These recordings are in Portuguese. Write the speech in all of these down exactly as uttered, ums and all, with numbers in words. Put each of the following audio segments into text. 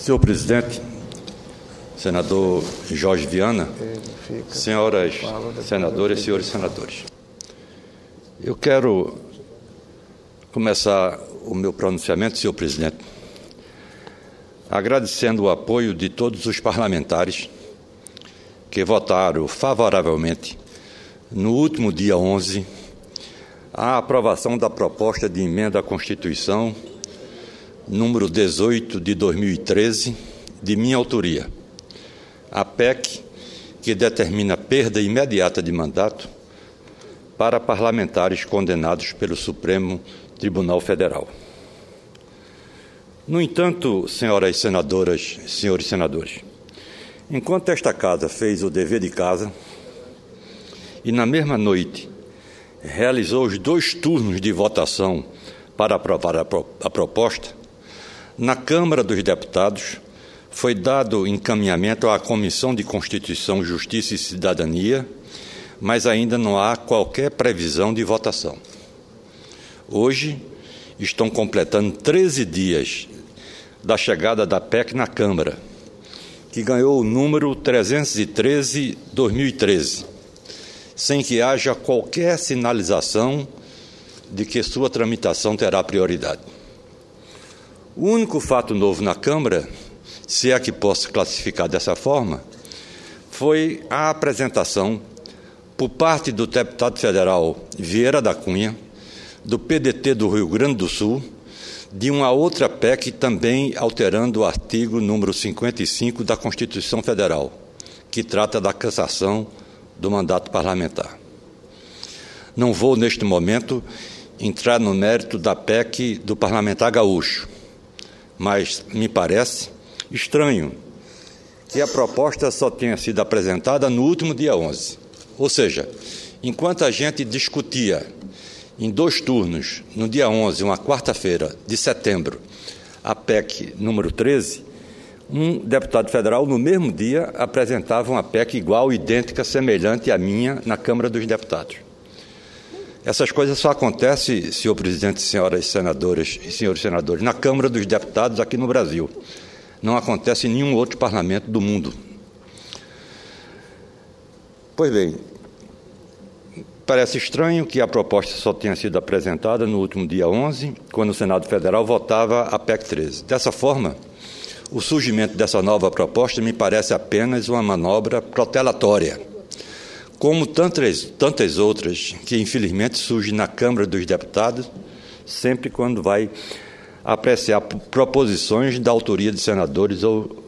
Senhor presidente, senador Jorge Viana, senhoras senadoras e senhores senadores, eu quero começar o meu pronunciamento, senhor presidente, agradecendo o apoio de todos os parlamentares que votaram favoravelmente no último dia onze a aprovação da proposta de emenda à Constituição número dezoito de dois mil e treze, de minha autoria, a P E C que determina a perda imediata de mandato para parlamentares condenados pelo Supremo Tribunal Federal. No entanto, senhoras senadoras, senhores senadores, enquanto esta Casa fez o dever de casa e, na mesma noite, realizou os dois turnos de votação para aprovar a, pro a proposta, na Câmara dos Deputados foi dado encaminhamento à Comissão de Constituição, Justiça e Cidadania, mas ainda não há qualquer previsão de votação. Hoje, estão completando treze dias da chegada da P E C na Câmara, que ganhou o número trezentos e treze barra dois mil e treze, sem que haja qualquer sinalização de que sua tramitação terá prioridade. O único fato novo na Câmara, se é que posso classificar dessa forma, foi a apresentação, por parte do deputado federal Vieira da Cunha, do P D T do Rio Grande do Sul, de uma outra P E C também alterando o artigo número cinquenta e cinco da Constituição Federal, que trata da cassação do mandato parlamentar. Não vou, neste momento, entrar no mérito da P E C do parlamentar gaúcho, mas me parece estranho que a proposta só tenha sido apresentada no último dia onze. Ou seja, enquanto a gente discutia em dois turnos, no dia onze, uma quarta-feira de setembro, a P E C número treze, um deputado federal, no mesmo dia, apresentava uma P E C igual, idêntica, semelhante à minha, na Câmara dos Deputados. Essas coisas só acontecem, senhor presidente, senhoras senadoras e senhores senadores, na Câmara dos Deputados aqui no Brasil. Não acontece em nenhum outro parlamento do mundo. Pois bem, parece estranho que a proposta só tenha sido apresentada no último dia onze, quando o Senado Federal votava a P E C treze. Dessa forma, o surgimento dessa nova proposta me parece apenas uma manobra protelatória, como tantas, tantas outras que, infelizmente, surgem na Câmara dos Deputados, sempre quando vai apreciar proposições da autoria de senadores ou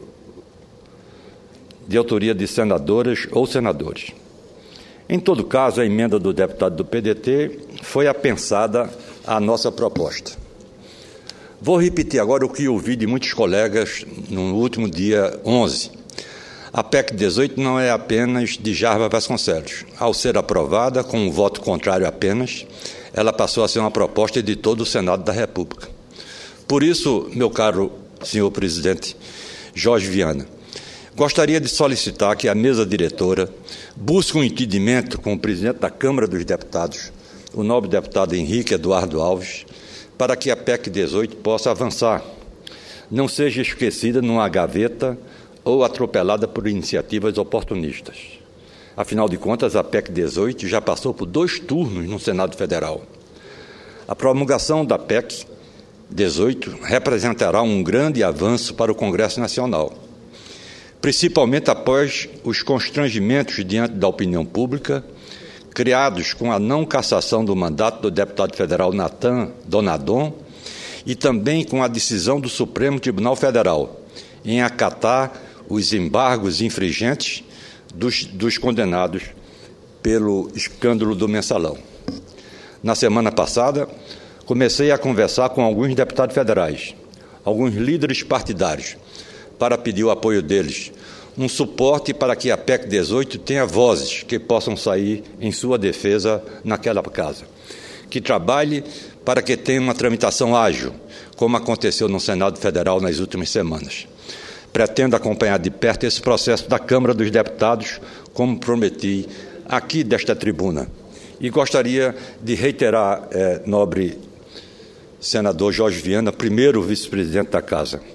de autoria de senadoras ou senadores. Em todo caso, a emenda do deputado do P D T foi apensada à nossa proposta. Vou repetir agora o que ouvi de muitos colegas no último dia onze. A P E C dezoito não é apenas de Jarbas Vasconcelos. Ao ser aprovada, com um voto contrário apenas, ela passou a ser uma proposta de todo o Senado da República. Por isso, meu caro senhor presidente Jorge Viana, gostaria de solicitar que a mesa diretora busque um entendimento com o presidente da Câmara dos Deputados, o nobre deputado Henrique Eduardo Alves, para que a P E C dezoito possa avançar, não seja esquecida numa gaveta ou atropelada por iniciativas oportunistas. Afinal de contas, a P E C dezoito já passou por dois turnos no Senado Federal. A promulgação da P E C dezoito representará um grande avanço para o Congresso Nacional, principalmente após os constrangimentos diante da opinião pública criados com a não cassação do mandato do deputado federal Natan Donadon e também com a decisão do Supremo Tribunal Federal em acatar os embargos infringentes dos, dos condenados pelo escândalo do Mensalão. Na semana passada, comecei a conversar com alguns deputados federais, alguns líderes partidários, para pedir o apoio deles, um suporte para que a P E C dezoito tenha vozes que possam sair em sua defesa naquela casa, que trabalhe para que tenha uma tramitação ágil, como aconteceu no Senado Federal nas últimas semanas. Pretendo acompanhar de perto esse processo da Câmara dos Deputados, como prometi aqui desta tribuna. E gostaria de reiterar, eh, nobre senador Jorge Viana, primeiro vice-presidente da Casa,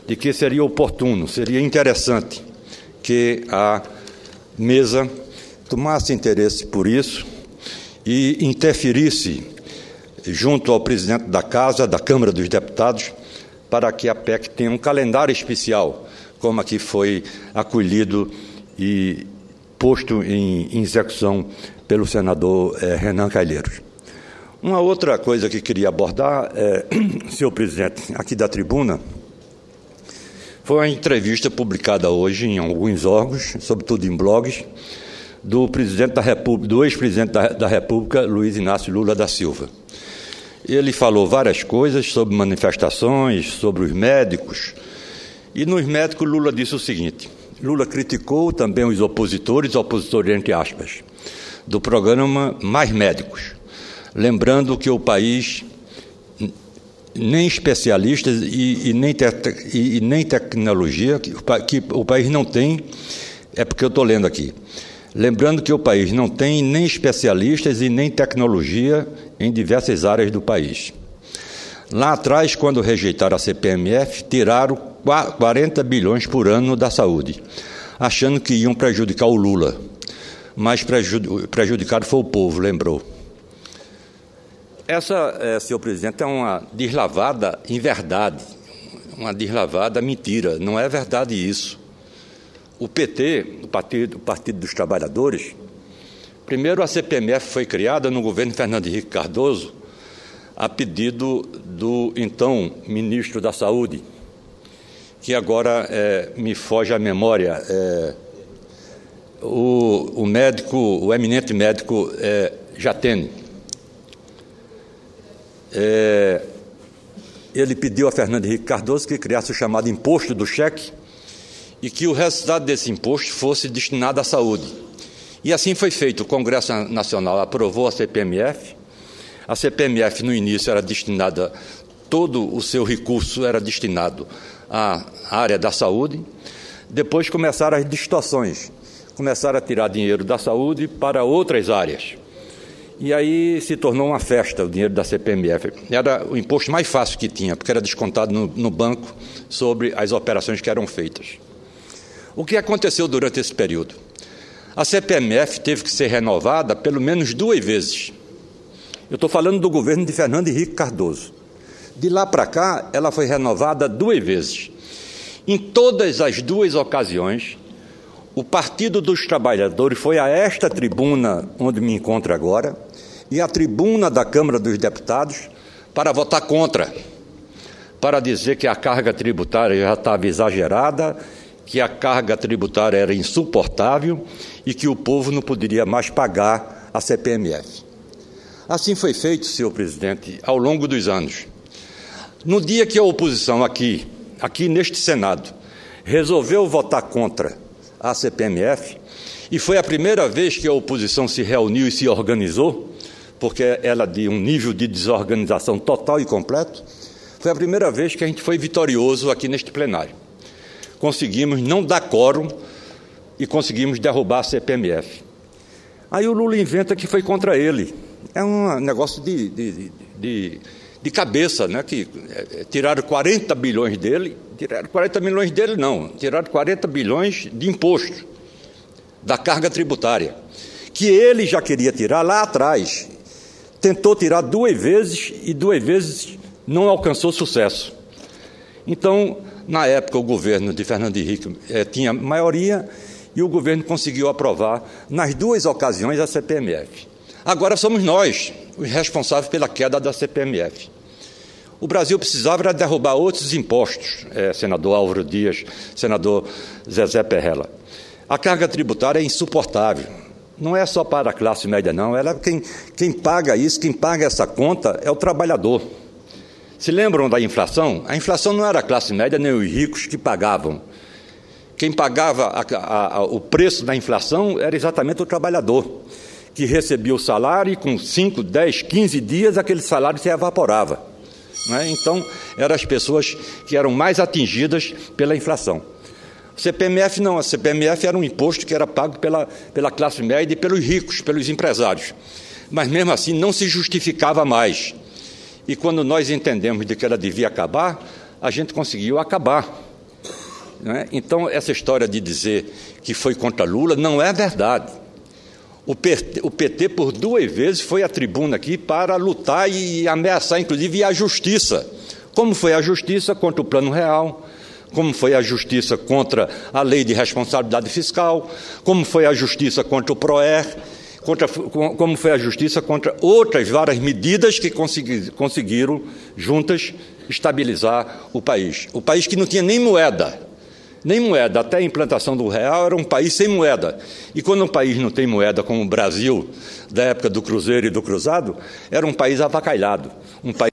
de que seria oportuno, seria interessante que a mesa tomasse interesse por isso e interferisse junto ao presidente da Casa, da Câmara dos Deputados, para que a P E C tenha um calendário especial, como aqui foi acolhido e posto em, em execução pelo senador eh, Renan Calheiros. Uma outra coisa que queria abordar, eh, senhor presidente, aqui da tribuna, foi uma entrevista publicada hoje em alguns órgãos, sobretudo em blogs, do presidente da República, do ex-presidente da, da República, Luiz Inácio Lula da Silva. Ele falou várias coisas sobre manifestações, sobre os médicos, e nos médicos Lula disse o seguinte: Lula criticou também os opositores, opositores entre aspas, do programa Mais Médicos, lembrando que o país, nem especialistas e, e, nem, te, e, e nem tecnologia, que, que o país não tem, é porque eu estou lendo aqui, lembrando que o país não tem nem especialistas e nem tecnologia em diversas áreas do país. Lá atrás, quando rejeitaram a C P M F, tiraram quarenta bilhões por ano da saúde, achando que iam prejudicar o Lula, mas prejudicado foi o povo, lembrou. Essa, é, senhor presidente, é uma deslavada inverdade, uma deslavada mentira. Não é verdade isso. O P T, o Partido, o Partido dos Trabalhadores, primeiro a C P M F foi criada no governo Fernando Henrique Cardoso, a pedido do então ministro da Saúde, que agora é, me foge a memória, é, o, o médico, o eminente médico é, Jatene. É, ele pediu a Fernando Henrique Cardoso que criasse o chamado imposto do cheque e que o resultado desse imposto fosse destinado à saúde. E assim foi feito. O Congresso Nacional aprovou a C P M F. A C P M F, no início, era destinada, todo o seu recurso era destinado à área da saúde. Depois começaram as distorções. Começaram a tirar dinheiro da saúde para outras áreas. E aí se tornou uma festa o dinheiro da C P M F. Era o imposto mais fácil que tinha, porque era descontado no, no banco sobre as operações que eram feitas. O que aconteceu durante esse período? A C P M F teve que ser renovada pelo menos duas vezes. Eu estou falando do governo de Fernando Henrique Cardoso. De lá para cá, ela foi renovada duas vezes. Em todas as duas ocasiões, o Partido dos Trabalhadores foi a esta tribuna onde me encontro agora e a tribuna da Câmara dos Deputados para votar contra, para dizer que a carga tributária já estava exagerada, que a carga tributária era insuportável e que o povo não poderia mais pagar a C P M F. Assim foi feito, senhor presidente, ao longo dos anos. No dia que a oposição aqui, aqui neste Senado, resolveu votar contra a C P M F, e foi a primeira vez que a oposição se reuniu e se organizou, porque ela de um nível de desorganização total e completo, foi a primeira vez que a gente foi vitorioso aqui neste plenário. Conseguimos não dar quórum e conseguimos derrubar a C P M F. Aí o Lula inventa que foi contra ele. É um negócio de, de, de, de cabeça, né? Que tiraram quarenta bilhões dele, tiraram quarenta milhões dele não, tiraram quarenta bilhões de imposto, da carga tributária, que ele já queria tirar lá atrás. Tentou tirar duas vezes e duas vezes não alcançou sucesso. Então, na época, o governo de Fernando Henrique eh, tinha maioria e o governo conseguiu aprovar, nas duas ocasiões, a C P M F. Agora somos nós os responsáveis pela queda da C P M F. O Brasil precisava era derrubar outros impostos, eh, senador Álvaro Dias, senador Zezé Perrella. A carga tributária é insuportável. Não é só para a classe média, não. Ela, quem, quem paga isso, quem paga essa conta é o trabalhador. Se lembram da inflação? A inflação não era a classe média nem os ricos que pagavam. Quem pagava a, a, a, o preço da inflação era exatamente o trabalhador, que recebia o salário e com cinco, dez, quinze dias aquele salário se evaporava. Né? Então, eram as pessoas que eram mais atingidas pela inflação. C P M F não, a C P M F era um imposto que era pago pela, pela classe média e pelos ricos, pelos empresários. Mas, mesmo assim, não se justificava mais. E quando nós entendemos de que ela devia acabar, a gente conseguiu acabar. Não é? Então, essa história de dizer que foi contra Lula não é verdade. O P T, o P T, por duas vezes, foi à tribuna aqui para lutar e ameaçar, inclusive, a justiça. Como foi a justiça contra o Plano Real, como foi a justiça contra a Lei de Responsabilidade Fiscal, como foi a justiça contra o PROER, contra, como foi a justiça contra outras várias medidas que consegui, conseguiram, juntas, estabilizar o país. O país que não tinha nem moeda. Nem moeda, até a implantação do real era um país sem moeda. E quando um país não tem moeda, como o Brasil, da época do Cruzeiro e do Cruzado, era um país avacalhado. Um país...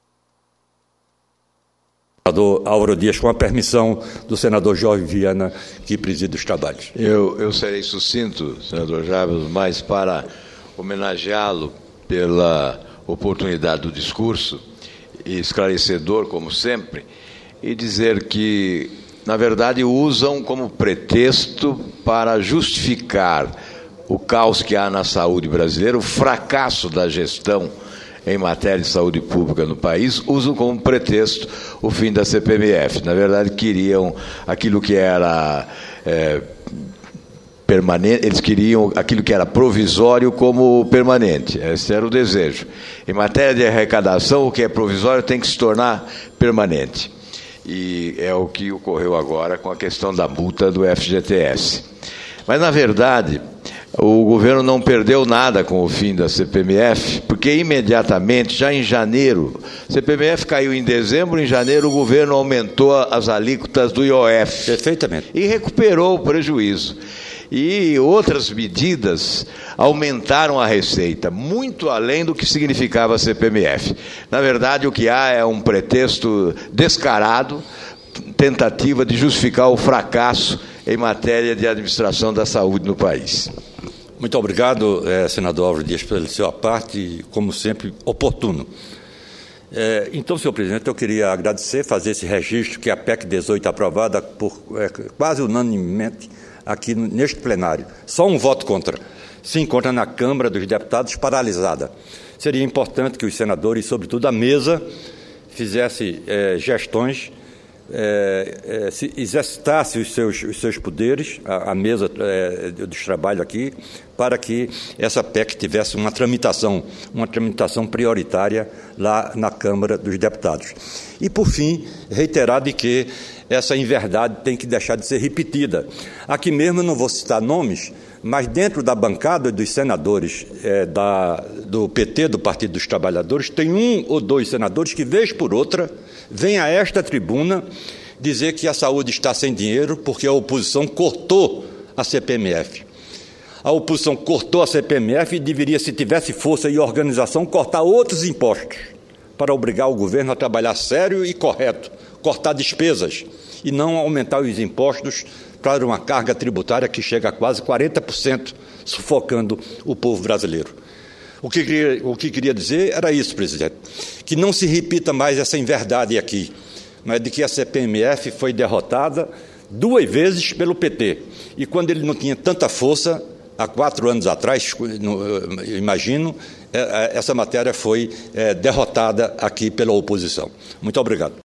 Senador Álvaro Dias, com a permissão do senador Jorge Viana, que preside os trabalhos. Eu, eu serei sucinto, senador Jarbas, mas para homenageá-lo pela oportunidade do discurso, e esclarecedor, como sempre, e dizer que, na verdade, usam como pretexto para justificar o caos que há na saúde brasileira, o fracasso da gestão em matéria de saúde pública no país, usam como pretexto o fim da C P M F. Na verdade, queriam aquilo que era é, permanente, eles queriam aquilo que era provisório como permanente. Esse era o desejo. Em matéria de arrecadação, o que é provisório tem que se tornar permanente. E é o que ocorreu agora com a questão da multa do F G T S. Mas, na verdade, o governo não perdeu nada com o fim da C P M F, porque imediatamente, já em janeiro, a C P M F caiu em dezembro, em janeiro o governo aumentou as alíquotas do I O F. Perfeitamente. E recuperou o prejuízo. E outras medidas aumentaram a receita, muito além do que significava a C P M F. Na verdade, o que há é um pretexto descarado, tentativa de justificar o fracasso em matéria de administração da saúde no país. Muito obrigado, eh, senador Álvaro Dias, pela sua parte, como sempre, oportuno. É, então, senhor presidente, eu queria agradecer, fazer esse registro que a P E C dezoito aprovada por é, quase unanimemente aqui neste plenário. Só um voto contra. Se encontra na Câmara dos Deputados paralisada. Seria importante que os senadores, sobretudo a mesa, fizesse é, gestões, é, é, se exercitasse os seus, os seus poderes, a, a mesa é, dos trabalhos aqui, para que essa P E C tivesse uma tramitação, uma tramitação prioritária lá na Câmara dos Deputados. E, por fim, reiterar de que essa inverdade tem que deixar de ser repetida. Aqui mesmo eu não vou citar nomes, mas dentro da bancada dos senadores é, da, do P T, do Partido dos Trabalhadores, tem um ou dois senadores que, vez por outra, vêm a esta tribuna dizer que a saúde está sem dinheiro porque a oposição cortou a C P M F. A oposição cortou a C P M F e deveria, se tivesse força e organização, cortar outros impostos para obrigar o governo a trabalhar sério e correto, cortar despesas e não aumentar os impostos para uma carga tributária que chega a quase quarenta por cento, sufocando o povo brasileiro. O que queria, o que queria dizer era isso, presidente, que não se repita mais essa inverdade aqui, mas de que a C P M F foi derrotada duas vezes pelo P T, e quando ele não tinha tanta força, há quatro anos atrás, imagino, essa matéria foi derrotada aqui pela oposição. Muito obrigado.